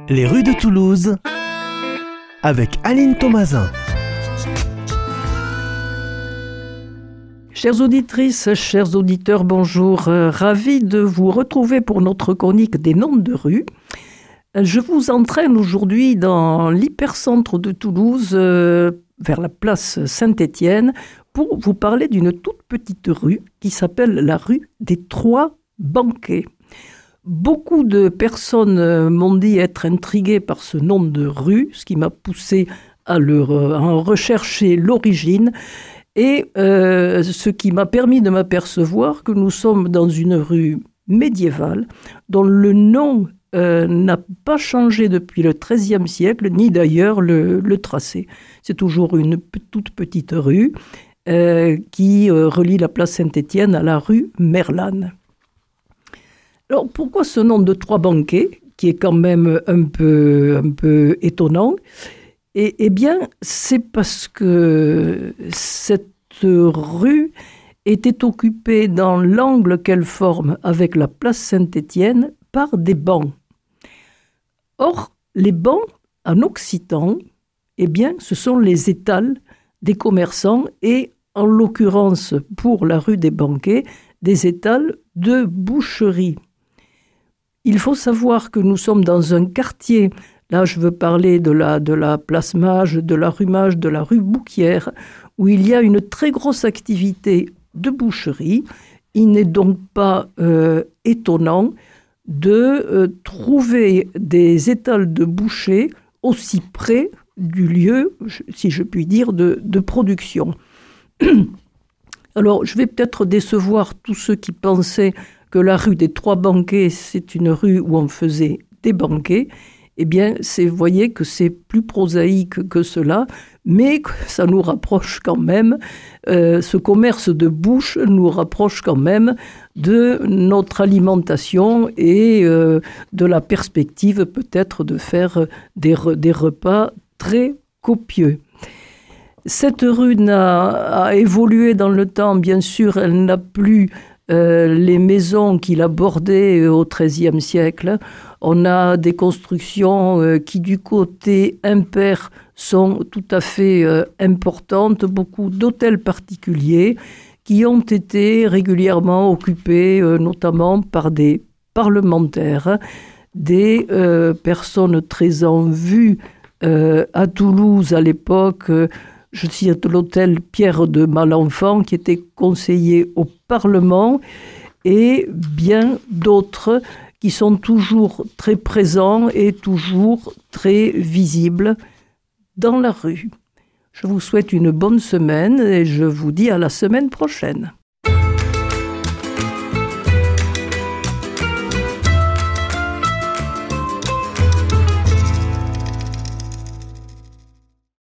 Les rues de Toulouse avec Aline Thomasin. Chères auditrices, chers auditeurs, bonjour. Ravi de vous retrouver pour notre chronique des noms de rues. Je vous entraîne aujourd'hui dans l'hypercentre de Toulouse, vers la place Saint-Étienne, pour vous parler d'une toute petite rue qui s'appelle la rue des Trois Banquets. Beaucoup de personnes m'ont dit être intriguées par ce nom de rue, ce qui m'a poussé à en rechercher l'origine et ce qui m'a permis de m'apercevoir que nous sommes dans une rue médiévale dont le nom n'a pas changé depuis le XIIIe siècle, ni d'ailleurs le tracé. C'est toujours une toute petite rue qui relie la place Saint-Étienne à la rue Merlane. Alors, pourquoi ce nom de Trois Banquets, qui est quand même un peu étonnant? Eh bien, c'est parce que cette rue était occupée dans l'angle qu'elle forme avec la place Saint-Étienne par des bancs. Or, les bancs, en occitan, eh bien, ce sont les étals des commerçants et, en l'occurrence, pour la rue des Banquets, des étals de boucherie. Il faut savoir que nous sommes dans un quartier, là je veux parler de la place Mage, de la rue Mage, de la rue Bouquière, où il y a une très grosse activité de boucherie. Il n'est donc pas étonnant de trouver des étals de boucher aussi près du lieu, si je puis dire, de production. Alors, je vais peut-être décevoir tous ceux qui pensaient que la rue des Trois Banquets, c'est une rue où on faisait des banquets. Eh bien, vous voyez que c'est plus prosaïque que cela, mais ça nous rapproche quand même, ce commerce de bouche nous rapproche quand même de notre alimentation et de la perspective peut-être de faire des repas très copieux. Cette rue a évolué dans le temps, bien sûr, elle n'a plus les maisons qu'il a bordées au XIIIe siècle. On a des constructions qui, du côté impair, sont tout à fait importantes, beaucoup d'hôtels particuliers qui ont été régulièrement occupés, notamment par des parlementaires, des personnes très en vue à Toulouse à l'époque. Je cite l'hôtel Pierre de Malenfant, qui était conseiller au Parlement, et bien d'autres qui sont toujours très présents et toujours très visibles dans la rue. Je vous souhaite une bonne semaine et je vous dis à la semaine prochaine.